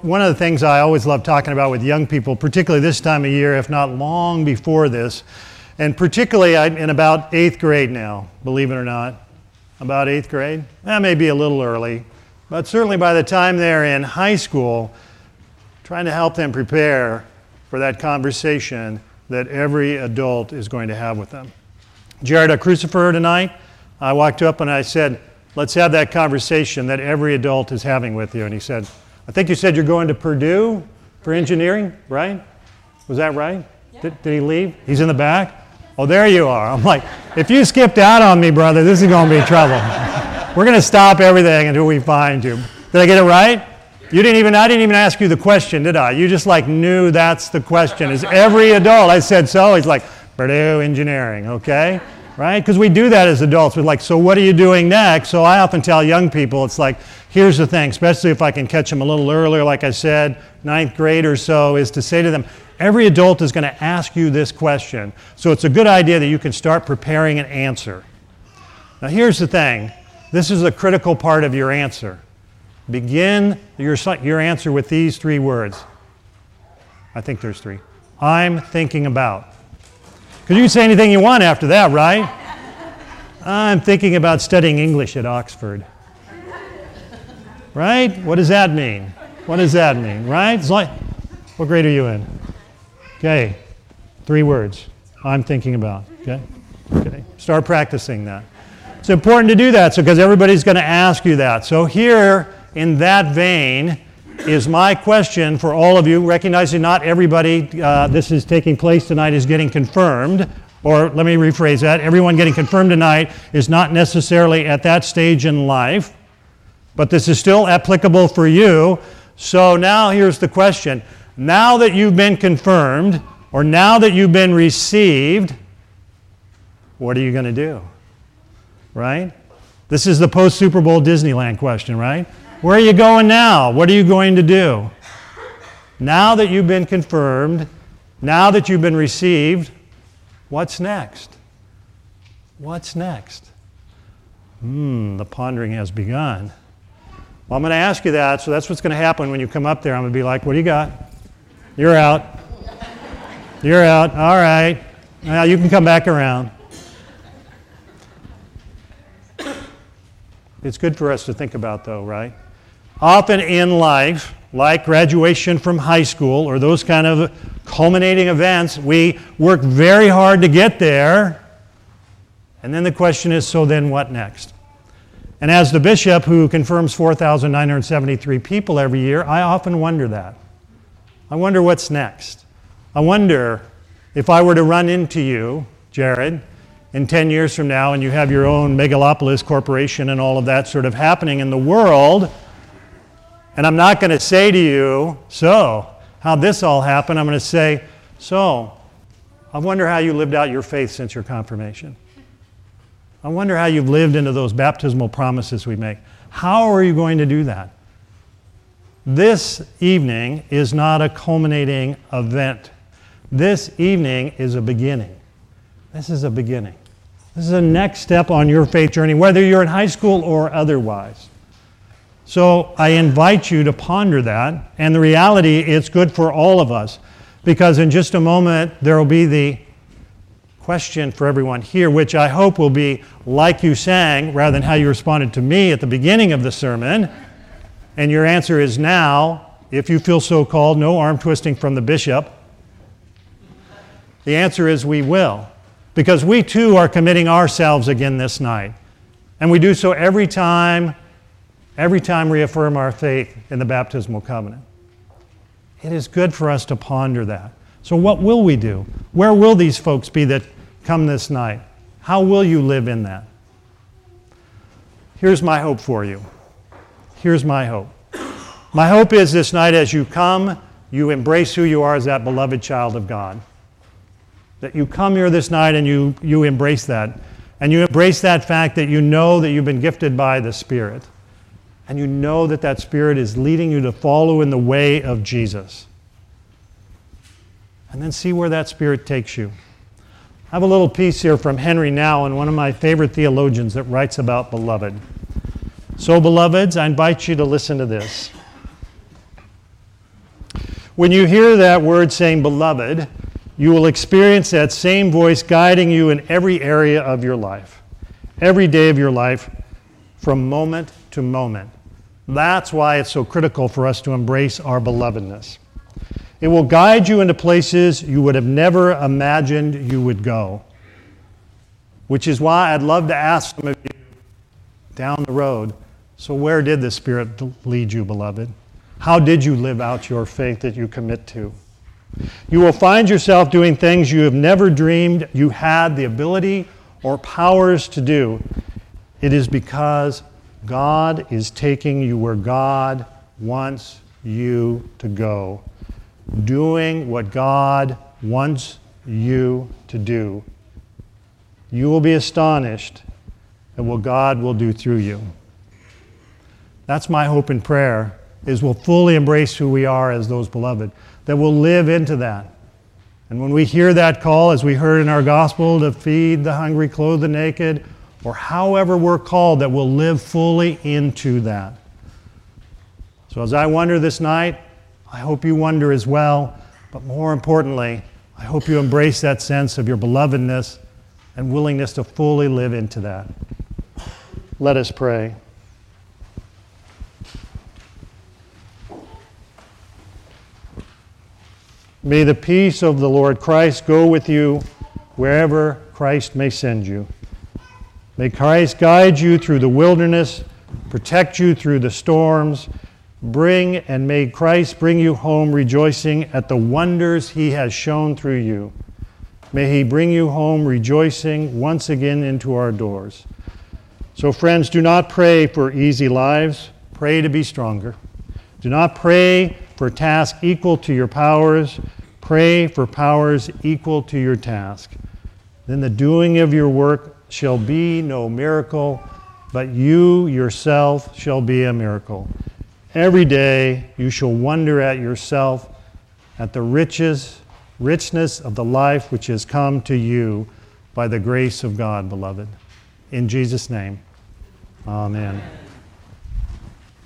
one of the things I always love talking about with young people, particularly this time of year, if not long before this, and particularly in about 8th grade now, believe it or not, about 8th grade. That may be a little early, but certainly by the time they're in high school, trying to help them prepare for that conversation that every adult is going to have with them. Jared, at Crucifer tonight, I walked up and I said, let's have that conversation that every adult is having with you. And he said, I think you said you're going to Purdue for engineering, right? Was that right? Yeah. Did he leave? He's in the back? Oh, there you are. I'm like, if you skipped out on me, brother, this is going to be trouble. We're going to stop everything until we find you. Did I get it right? I didn't even ask you the question, did I? You just knew that's the question. Is every adult? I said so. He's like, Purdue engineering, okay? Right? Because we do that as adults. We're like, so what are you doing next? So I often tell young people, it's like, here's the thing, especially if I can catch them a little earlier, like I said, 9th grade or so, is to say to them, every adult is going to ask you this question. So it's a good idea that you can start preparing an answer. Now here's the thing. This is a critical part of your answer. Begin your answer with these 3 words. I think there's 3. I'm thinking about. Because you can say anything you want after that, right? I'm thinking about studying English at Oxford. Right? What does that mean? What does that mean, right? It's like, what grade are you in? Okay, 3 words. I'm thinking about, okay? Start practicing that. It's important to do that because everybody's going to ask you that. So here, in that vein, is my question for all of you, recognizing not everybody this is taking place tonight is getting confirmed, or let me rephrase that, everyone getting confirmed tonight is not necessarily at that stage in life, but this is still applicable for you. So now here's the question. Now that you've been confirmed, or now that you've been received, what are you going to do? Right? This is the post-Super Bowl Disneyland question, right? Where are you going now? What are you going to do? Now that you've been confirmed, now that you've been received, what's next? What's next? The pondering has begun. Well, I'm going to ask you that, so that's what's going to happen when you come up there. I'm going to be like, what do you got? You're out. You're out. All right. Now you can come back around. It's good for us to think about, though, right? Often in life, like graduation from high school or those kind of culminating events, we work very hard to get there. And then the question is, so then what next? And as the bishop who confirms 4,973 people every year, I often wonder that. I wonder what's next. I wonder if I were to run into you, Jared, in 10 years from now, and you have your own megalopolis corporation and all of that sort of happening in the world, and I'm not going to say to you, so, how'd this all happen? I'm going to say, so, I wonder how you lived out your faith since your confirmation. I wonder how you've lived into those baptismal promises we make. How are you going to do that? This evening is not a culminating event. This evening is a beginning. This is a beginning. This is a next step on your faith journey, whether you're in high school or otherwise. So I invite you to ponder that, and the reality, it's good for all of us, because in just a moment there will be the question for everyone here, which I hope will be like you sang, rather than how you responded to me at the beginning of the sermon. And your answer is now, if you feel so called, no arm twisting from the bishop. The answer is we will, because we too are committing ourselves again this night. And we do so every time we affirm our faith in the baptismal covenant. It is good for us to ponder that. So what will we do? Where will these folks be that come this night? How will you live in that? Here's my hope for you. Here's my hope. My hope is this night as you come, you embrace who you are as that beloved child of God. That you come here this night and you embrace that. And you embrace that fact that you know that you've been gifted by the Spirit. And you know that that Spirit is leading you to follow in the way of Jesus. And then see where that Spirit takes you. I have a little piece here from Henry Nouwen, one of my favorite theologians that writes about beloved. So, beloveds, I invite you to listen to this. When you hear that word saying beloved, you will experience that same voice guiding you in every area of your life, every day of your life, from moment to moment. That's why it's so critical for us to embrace our belovedness. It will guide you into places you would have never imagined you would go, which is why I'd love to ask some of you down the road, so where did the Spirit lead you, beloved? How did you live out your faith that you commit to? You will find yourself doing things you have never dreamed you had the ability or powers to do. It is because God is taking you where God wants you to go, doing what God wants you to do. You will be astonished at what God will do through you. That's my hope and prayer, is we'll fully embrace who we are as those beloved, that we'll live into that. And when we hear that call, as we heard in our gospel, to feed the hungry, clothe the naked, or however we're called, that we'll live fully into that. So as I wonder this night, I hope you wonder as well, but more importantly, I hope you embrace that sense of your belovedness and willingness to fully live into that. Let us pray. May the peace of the Lord Christ go with you wherever Christ may send you. May Christ guide you through the wilderness, protect you through the storms, and may Christ bring you home rejoicing at the wonders he has shown through you. May he bring you home rejoicing once again into our doors. So friends, do not pray for easy lives. Pray to be stronger. Do not pray for tasks equal to your powers. Pray for powers equal to your task. Then the doing of your work shall be no miracle, but you yourself shall be a miracle. Every day you shall wonder at yourself, at the richness of the life which has come to you by the grace of God, beloved. In Jesus' name, amen.